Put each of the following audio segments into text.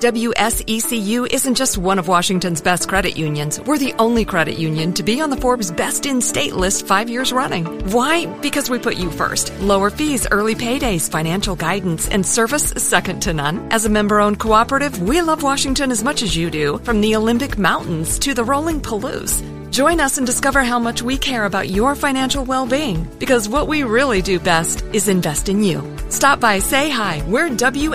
WSECU isn't just one of Washington's best credit unions. We're the only credit union to be on the Forbes Best in State list 5 years running. Why? Because we put you first. Lower fees, early paydays, financial guidance, and service second to none. As a member-owned cooperative, we love Washington as much as you do, from the Olympic Mountains to the rolling Palouse. Join us and discover how much we care about your financial well-being, because what we really do best is invest in you. Stop by, say hi. We're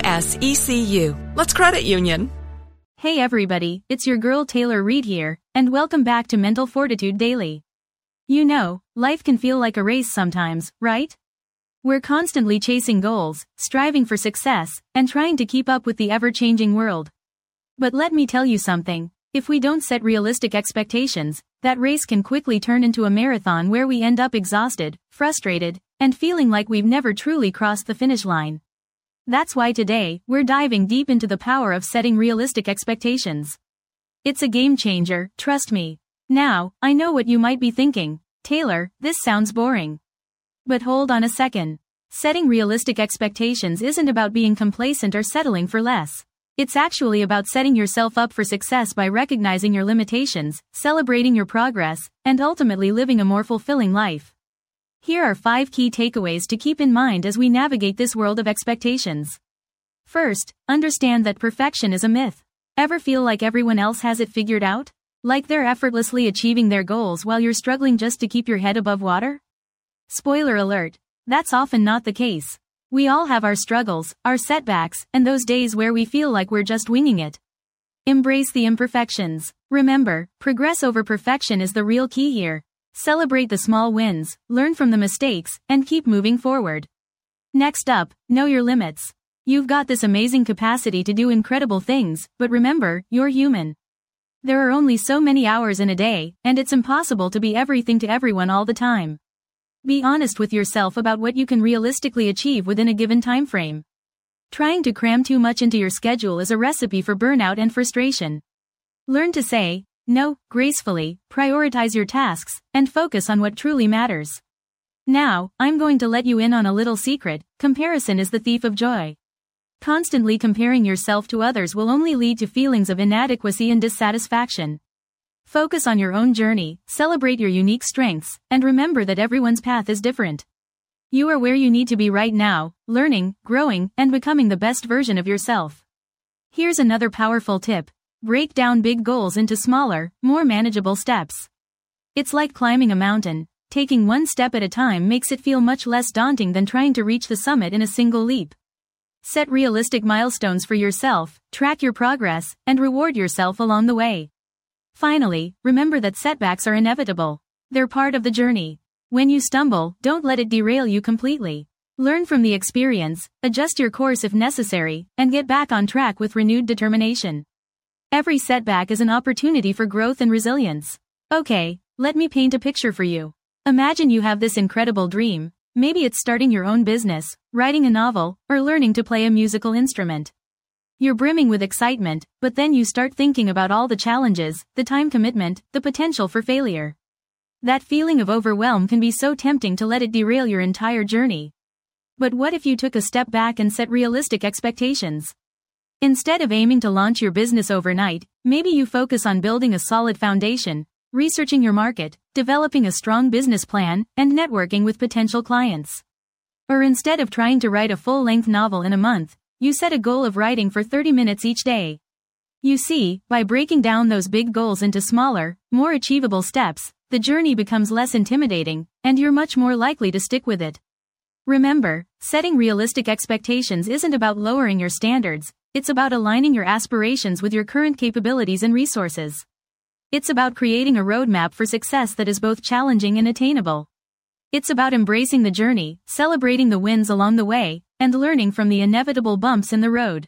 WSECU. Let's credit union. Hey everybody, it's your girl Taylor Reed here, and welcome back to Mental Fortitude Daily. You know, life can feel like a race sometimes, right? We're constantly chasing goals, striving for success, and trying to keep up with the ever-changing world. But let me tell you something. If we don't set realistic expectations, that race can quickly turn into a marathon where we end up exhausted, frustrated, and feeling like we've never truly crossed the finish line. That's why today, we're diving deep into the power of setting realistic expectations. It's a game changer, trust me. Now, I know what you might be thinking. Taylor, this sounds boring. But hold on a second. Setting realistic expectations isn't about being complacent or settling for less. It's actually about setting yourself up for success by recognizing your limitations, celebrating your progress, and ultimately living a more fulfilling life. Here are 5 key takeaways to keep in mind as we navigate this world of expectations. First, understand that perfection is a myth. Ever feel like everyone else has it figured out? Like they're effortlessly achieving their goals while you're struggling just to keep your head above water? Spoiler alert, that's often not the case. We all have our struggles, our setbacks, and those days where we feel like we're just winging it. Embrace the imperfections. Remember, progress over perfection is the real key here. Celebrate the small wins, learn from the mistakes, and keep moving forward. Next up, know your limits. You've got this amazing capacity to do incredible things, but remember, you're human. There are only so many hours in a day, and it's impossible to be everything to everyone all the time. Be honest with yourself about what you can realistically achieve within a given time frame. Trying to cram too much into your schedule is a recipe for burnout and frustration. Learn to say no gracefully, prioritize your tasks, and focus on what truly matters. Now, I'm going to let you in on a little secret. Comparison is the thief of joy. Constantly comparing yourself to others will only lead to feelings of inadequacy and dissatisfaction. Focus on your own journey, celebrate your unique strengths, and remember that everyone's path is different. You are where you need to be right now, learning, growing, and becoming the best version of yourself. Here's another powerful tip. Break down big goals into smaller, more manageable steps. It's like climbing a mountain. Taking one step at a time makes it feel much less daunting than trying to reach the summit in a single leap. Set realistic milestones for yourself, track your progress, and reward yourself along the way. Finally, remember that setbacks are inevitable. They're part of the journey. When you stumble, don't let it derail you completely. Learn from the experience, adjust your course if necessary, and get back on track with renewed determination. Every setback is an opportunity for growth and resilience. Okay, let me paint a picture for you. Imagine you have this incredible dream. Maybe it's starting your own business, writing a novel, or learning to play a musical instrument. You're brimming with excitement, but then you start thinking about all the challenges, the time commitment, the potential for failure. That feeling of overwhelm can be so tempting to let it derail your entire journey. But what if you took a step back and set realistic expectations? Instead of aiming to launch your business overnight, maybe you focus on building a solid foundation, researching your market, developing a strong business plan, and networking with potential clients. Or instead of trying to write a full-length novel in a month, you set a goal of writing for 30 minutes each day. You see, by breaking down those big goals into smaller, more achievable steps, the journey becomes less intimidating, and you're much more likely to stick with it. Remember, setting realistic expectations isn't about lowering your standards, it's about aligning your aspirations with your current capabilities and resources. It's about creating a roadmap for success that is both challenging and attainable. It's about embracing the journey, celebrating the wins along the way, and learning from the inevitable bumps in the road.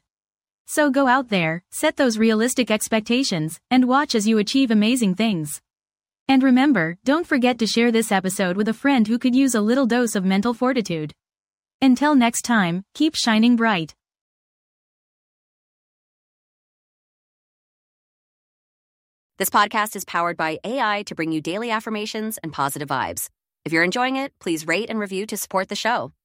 So go out there, set those realistic expectations, and watch as you achieve amazing things. And remember, don't forget to share this episode with a friend who could use a little dose of mental fortitude. Until next time, keep shining bright. This podcast is powered by AI to bring you daily affirmations and positive vibes. If you're enjoying it, please rate and review to support the show.